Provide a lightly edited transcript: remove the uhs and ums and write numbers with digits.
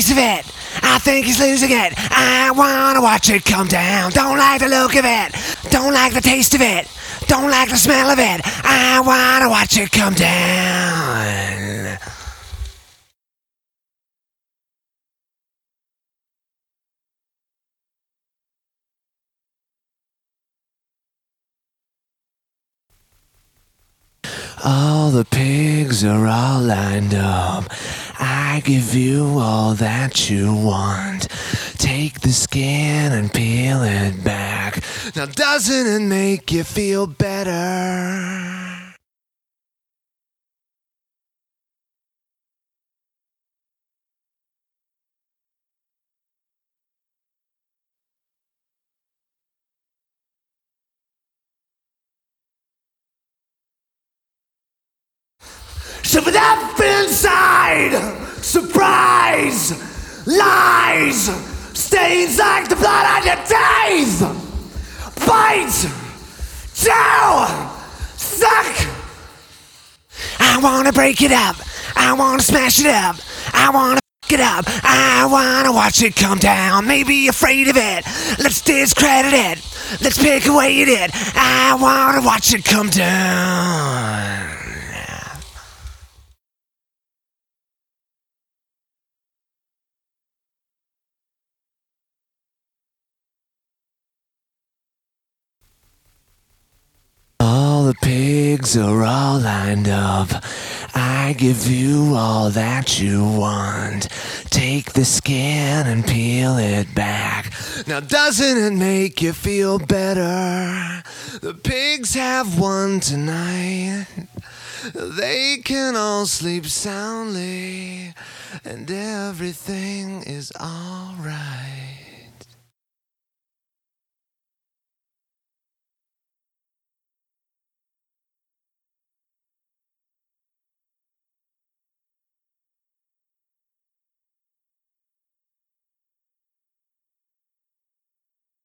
taste of it. I think he's losing it. I wanna watch it come down. Don't like the look of it. Don't like the taste of it. Don't like the smell of it. I wanna watch it come down. All the pigs are all lined up. I give you all that you want. Take the skin and peel it back. Now doesn't it make you feel better? Shove it up inside! Surprise! Lies! Stains like the blood on your teeth! Bite! Chew! Suck! I wanna break it up. I wanna smash it up. I wanna f it up. I wanna watch it come down. Maybe afraid of it. Let's discredit it. Let's pick away at it. I wanna watch it come down. All the pigs are all lined up. I give you all that you want. Take the skin and peel it back. Now doesn't it make you feel better? The pigs have won tonight. They can all sleep soundly, and everything is alright.